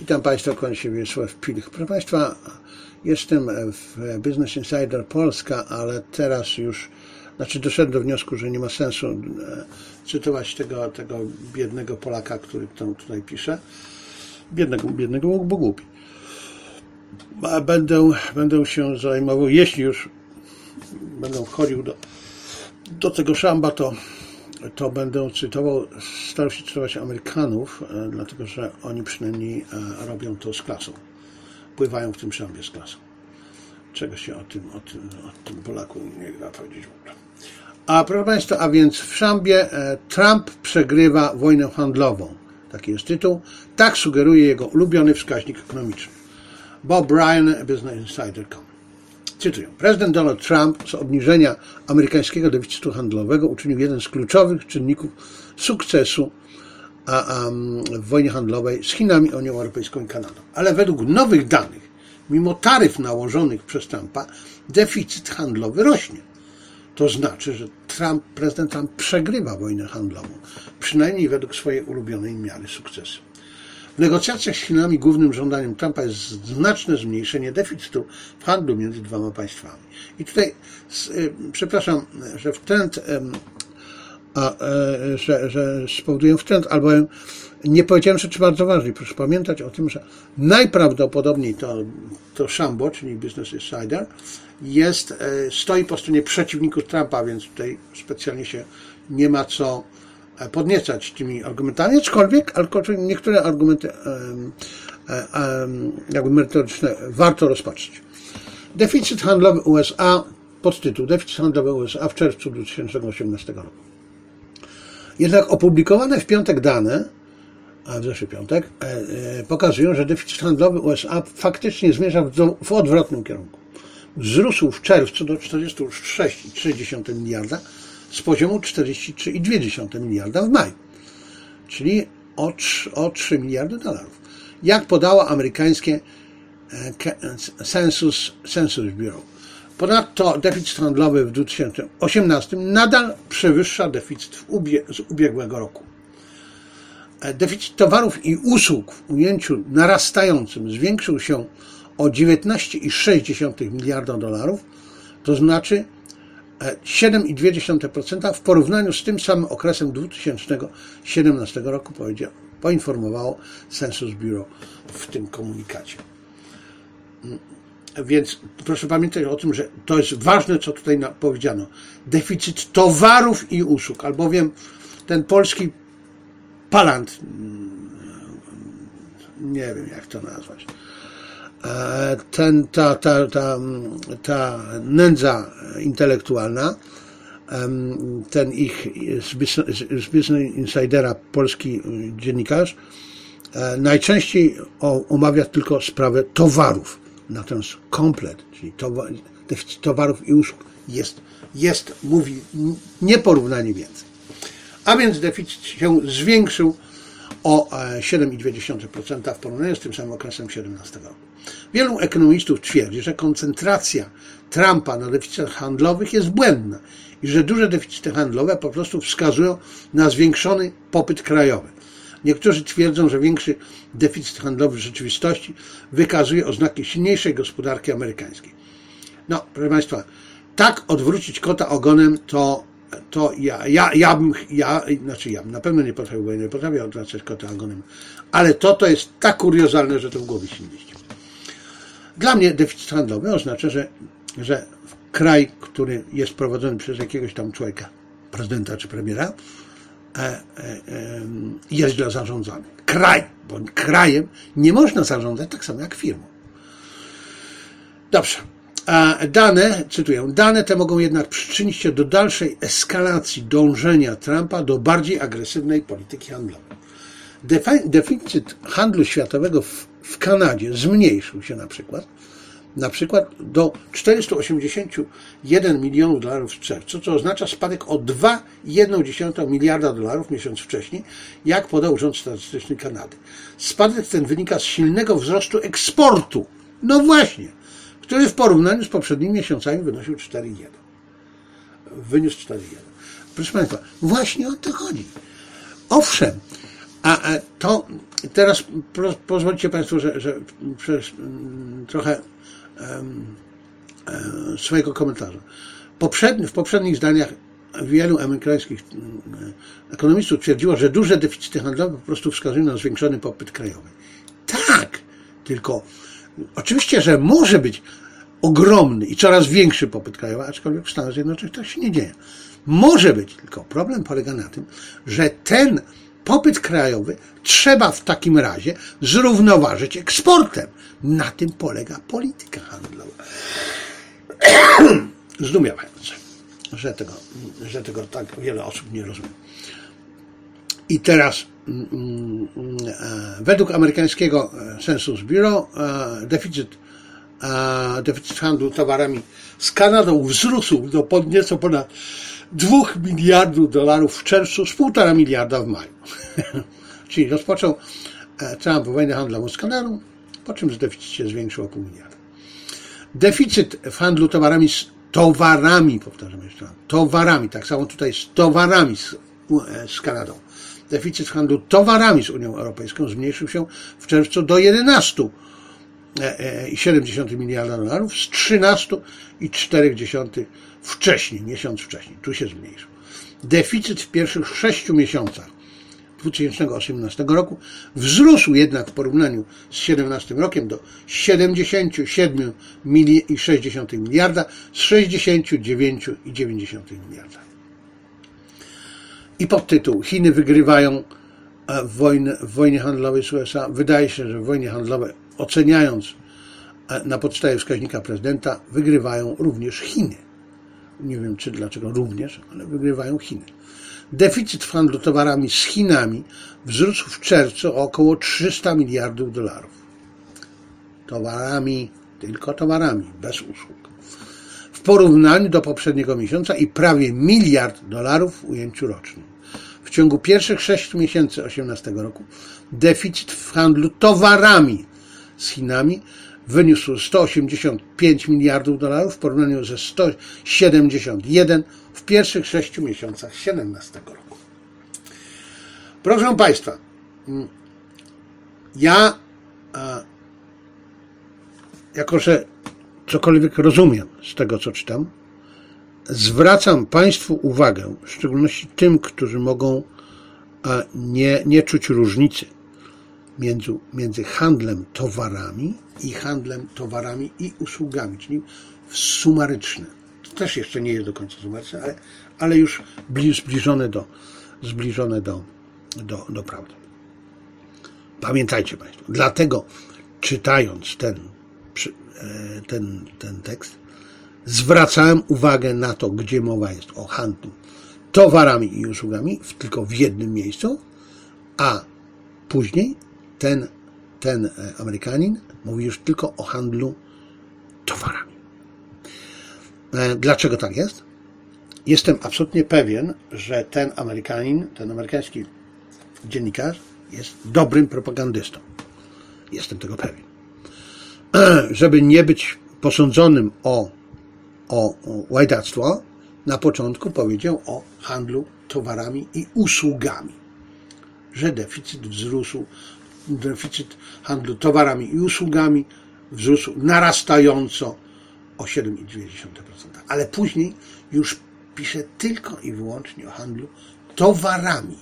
Witam Państwa, kłaniam się Wiesław Pilch. Proszę Państwa, jestem w Business Insider Polska, ale teraz już, doszedłem do wniosku, że nie ma sensu cytować tego biednego Polaka, który tam tutaj pisze. Biednego, bo głupi. Będę się zajmował, jeśli już będę wchodził do tego szamba, to będę starał się cytować Amerykanów, dlatego że oni przynajmniej robią to z klasą. Pływają w tym szambie z klasą. Czego się o tym Polaku nie da powiedzieć w ogóle. A proszę Państwa, a więc w szambie Trump przegrywa wojnę handlową. Taki jest tytuł. Tak sugeruje jego ulubiony wskaźnik ekonomiczny. Bob Ryan, Business Insider.com. Cytuję. Prezydent Donald Trump z obniżenia amerykańskiego deficytu handlowego uczynił jeden z kluczowych czynników sukcesu w wojnie handlowej z Chinami, Unią Europejską i Kanadą. Ale według nowych danych, mimo taryf nałożonych przez Trumpa, deficyt handlowy rośnie. To znaczy, że prezydent Trump przegrywa wojnę handlową, przynajmniej według swojej ulubionej miary sukcesu. W negocjacjach z Chinami głównym żądaniem Trumpa jest znaczne zmniejszenie deficytu w handlu między dwoma państwami. I tutaj, przepraszam, że spowoduję wtręt, albowiem nie powiedziałem rzeczy bardzo ważnej. Proszę pamiętać o tym, że najprawdopodobniej to szambo, czyli Business Insider, stoi po stronie przeciwników Trumpa, więc tutaj specjalnie się nie ma co podniecać tymi argumentami, aczkolwiek niektóre argumenty jakby merytoryczne warto rozpatrzyć. Deficyt handlowy USA, podtytuł Deficyt handlowy USA w czerwcu 2018 roku. Jednak opublikowane w piątek dane, w zeszły piątek, pokazują, że deficyt handlowy USA faktycznie zmierza w odwrotnym kierunku. Wzrósł w czerwcu do 46,3 miliarda z poziomu 43,2 miliarda w maju, czyli o 3 miliardy dolarów. Jak podało amerykańskie Census Bureau. Ponadto deficyt handlowy w 2018 nadal przewyższa deficyt z ubiegłego roku. Deficyt towarów i usług w ujęciu narastającym zwiększył się o 19,6 miliarda dolarów, to znaczy 7,2% w porównaniu z tym samym okresem 2017 roku, poinformowało Census Bureau w tym komunikacie. Więc proszę pamiętać o tym, że to jest ważne, co tutaj powiedziano. Deficyt towarów i usług, albowiem ten polski palant, nie wiem jak to nazwać, ta nędza intelektualna, ten ich z Business Insidera polski dziennikarz najczęściej omawia tylko sprawę towarów. Natomiast komplet, czyli deficyt towarów i usług mówi nieporównanie więcej. A więc deficyt się zwiększył o 7,2% w porównaniu z tym samym okresem 2017 roku. Wielu ekonomistów twierdzi, że koncentracja Trumpa na deficytach handlowych jest błędna i że duże deficyty handlowe po prostu wskazują na zwiększony popyt krajowy. Niektórzy twierdzą, że większy deficyt handlowy w rzeczywistości wykazuje oznaki silniejszej gospodarki amerykańskiej. No, proszę Państwa, tak odwrócić kota ogonem ja na pewno nie potrafię, bo nie potrafię odwracać kota ogonem, ale to jest tak kuriozalne, że to w głowie się nie mieści. Dla mnie deficyt handlowy oznacza, że kraj, który jest prowadzony przez jakiegoś tam człowieka, prezydenta czy premiera, jest źle zarządzany. Bo krajem nie można zarządzać tak samo jak firmą. Dobrze. Cytuję, dane te mogą jednak przyczynić się do dalszej eskalacji dążenia Trumpa do bardziej agresywnej polityki handlowej. Deficyt handlu światowego w Kanadzie zmniejszył się na przykład do 481 milionów dolarów w czerwcu, co oznacza spadek o 2,1 miliarda dolarów miesiąc wcześniej, jak podał Urząd Statystyczny Kanady. Spadek ten wynika z silnego wzrostu eksportu. No właśnie, który w porównaniu z poprzednimi miesiącami wynosił 4,1. Wyniósł 4,1. Proszę Państwa, właśnie o to chodzi. Owszem, To teraz pozwólcie Państwo, że przez trochę swojego komentarza. W poprzednich zdaniach wielu amerykańskich ekonomistów twierdziło, że duże deficyty handlowe po prostu wskazują na zwiększony popyt krajowy. Tak, tylko oczywiście, że może być ogromny i coraz większy popyt krajowy, aczkolwiek w Stanach Zjednoczonych tak się nie dzieje. Może być, tylko problem polega na tym, że ten popyt krajowy trzeba w takim razie zrównoważyć eksportem. Na tym polega polityka handlowa. Zdumiewające, że tego tak wiele osób nie rozumie. I teraz według amerykańskiego Census Bureau deficyt handlu towarami z Kanadą wzrósł do nieco ponad $2 miliardów w czerwcu z 1,5 miliarda w maju. Czyli rozpoczął Trump wojnę handlową z Kanadą, po czym deficyt się zwiększył o $0,5 miliarda. Deficyt w handlu towarami, powtarzam jeszcze raz, towarami, tak samo tutaj z towarami z Kanadą. Deficyt w handlu towarami z Unią Europejską zmniejszył się w czerwcu do 11,7 miliarda dolarów z 13,4 miesiąc wcześniej. Tu się zmniejszył. Deficyt w pierwszych 6 miesiącach 2018 roku wzrósł jednak w porównaniu z 2017 rokiem do 77,6 miliarda z 69,9 miliarda. I podtytuł: Chiny wygrywają w wojnie handlowej z USA. Wydaje się, że w wojnie handlowej, oceniając na podstawie wskaźnika prezydenta, wygrywają również Chiny. Nie wiem, dlaczego również, ale wygrywają Chiny. Deficyt w handlu towarami z Chinami wzrósł w czerwcu o około $300 miliardów. Towarami, tylko towarami, bez usług. W porównaniu do poprzedniego miesiąca i prawie $1 miliard w ujęciu rocznym. W ciągu pierwszych 6 miesięcy 2018 roku deficyt w handlu towarami z Chinami wyniósł $185 miliardów w porównaniu ze 171 w pierwszych 6 miesiącach 2017 roku. Proszę Państwa, ja jako że cokolwiek rozumiem z tego, co czytam, zwracam Państwu uwagę, w szczególności tym, którzy mogą nie czuć różnicy między handlem towarami i handlem towarami i usługami, czyli sumaryczne. To też jeszcze nie jest do końca sumaryczne, ale już zbliżone do prawdy. Pamiętajcie Państwo, dlatego czytając ten tekst, zwracałem uwagę na to, gdzie mowa jest o handlu towarami i usługami, tylko w jednym miejscu, a później ten Amerykanin mówi już tylko o handlu towarami. Dlaczego tak jest? Jestem absolutnie pewien, że ten amerykański dziennikarz jest dobrym propagandystą. Jestem tego pewien. Żeby nie być posądzonym o łajdactwo, na początku powiedział o handlu towarami i usługami, że deficyt handlu towarami i usługami wzrósł narastająco o 7,2%. Ale później już pisze tylko i wyłącznie o handlu towarami.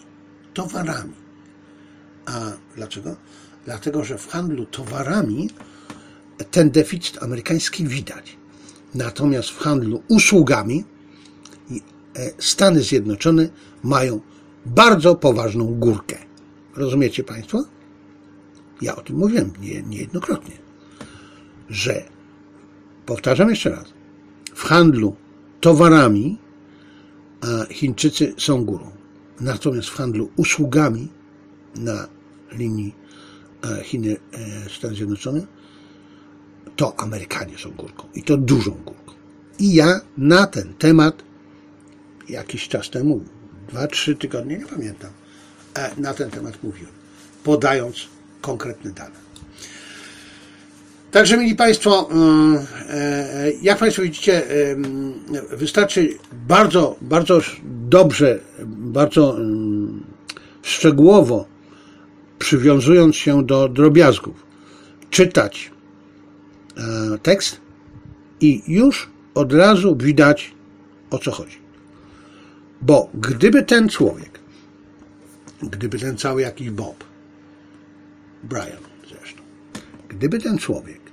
A dlaczego? Dlatego, że w handlu towarami ten deficyt amerykański widać. Natomiast w handlu usługami Stany Zjednoczone mają bardzo poważną górkę. Rozumiecie Państwo? Ja o tym mówiłem niejednokrotnie, że, powtarzam jeszcze raz, w handlu towarami Chińczycy są górą. Natomiast w handlu usługami na linii Chiny-Stany Zjednoczone to Amerykanie są górką. I to dużą górką. I ja na ten temat jakiś czas temu, 2-3 tygodnie, nie pamiętam, na ten temat mówiłem, podając konkretne dane. Także, mili Państwo, jak Państwo widzicie, wystarczy bardzo, bardzo dobrze, bardzo szczegółowo przywiązując się do drobiazgów, czytać tekst i już od razu widać, o co chodzi. Bo gdyby ten człowiek, gdyby ten cały jakiś Bob, Brian zresztą, gdyby ten człowiek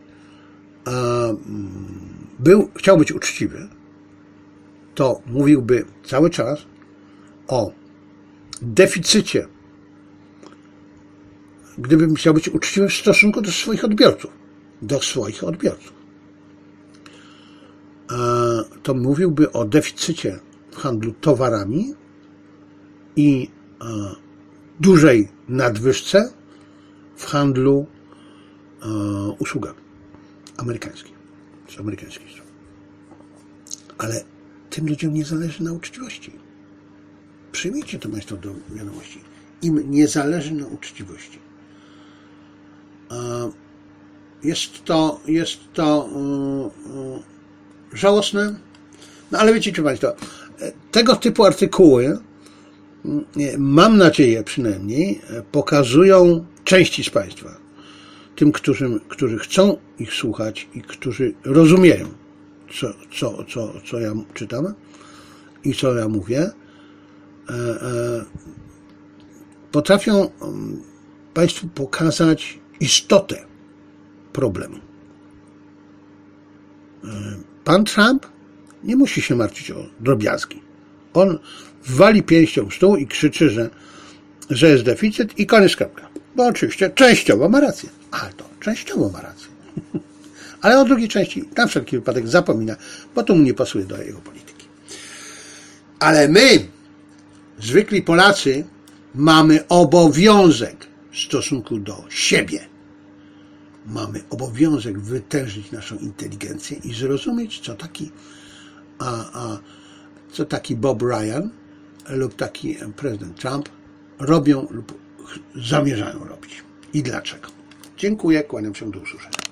chciał być uczciwy, to mówiłby cały czas o deficycie, gdybym chciał być uczciwy w stosunku do swoich odbiorców, to mówiłby o deficycie w handlu towarami i dużej nadwyżce w handlu usługami amerykańskich, z amerykańskiej strony. Ale tym ludziom nie zależy na uczciwości. Przyjmijcie to Państwo do wiadomości. Im nie zależy na uczciwości. Jest to żałosne, no ale wiecie Państwo, tego typu artykuły, mam nadzieję przynajmniej, pokazują części z Państwa, tym, którzy chcą ich słuchać i którzy rozumieją, co ja czytam i co ja mówię, potrafią Państwu pokazać istotę problemu. Pan Trump nie musi się martwić o drobiazgi. On wali pięścią w stół i krzyczy, że jest deficyt i koniec, kropka. Bo oczywiście częściowo ma rację. Ale to częściowo ma rację. Ale o drugiej części na wszelki wypadek zapomina, bo to mu nie pasuje do jego polityki. Ale my, zwykli Polacy, mamy obowiązek w stosunku do siebie. Mamy obowiązek wytężyć naszą inteligencję i zrozumieć, co taki Bob Ryan lub taki prezydent Trump robią lub zamierzają robić i dlaczego. Dziękuję, kłaniam się, do usłyszenia.